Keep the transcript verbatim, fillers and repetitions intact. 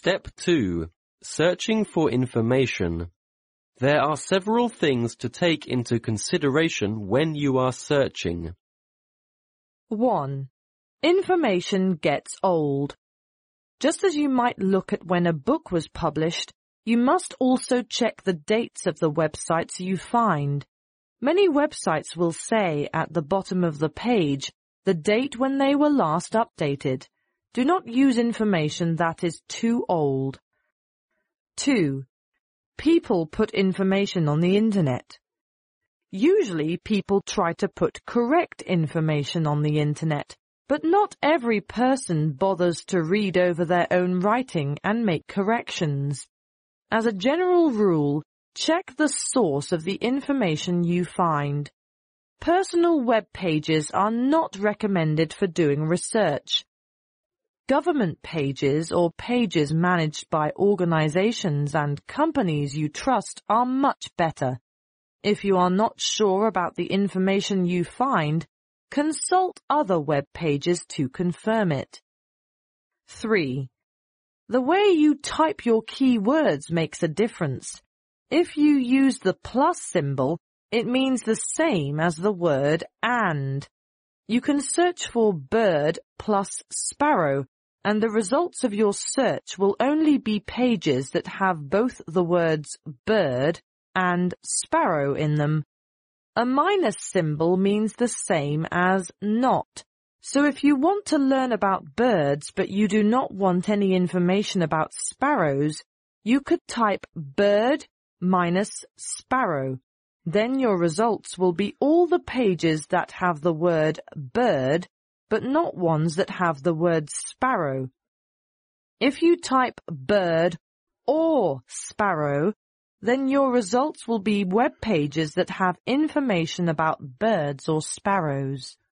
Step two. Searching for information. There are several things to take into consideration when you are searching. one. Information gets old. Just as you might look at when a book was published, you must also check the dates of the websites you find. Many websites will say at the bottom of the page the date when they were last updated. Do not use information that is too old. two. People put information on the Internet. Usually people try to put correct information on the Internet, but not every person bothers to read over their own writing and make corrections. As a general rule, check the source of the information you find. Personal web pages are not recommended for doing research. Government pages or pages managed by organizations and companies you trust are much better. If you are not sure about the information you find, consult other web pages to confirm it. three. The way you type your keywords makes a difference. If you use the plus symbol, it means the same as the word and. You can search for bird plus sparrow, and the results of your search will only be pages that have both the words bird and sparrow in them. A minus symbol means the same as not. So if you want to learn about birds but you do not want any information about sparrows, you could type bird minus sparrow. Then your results will be all the pages that have the word bird, but not ones that have the word sparrow. If you type bird or sparrow, then your results will be web pages that have information about birds or sparrows.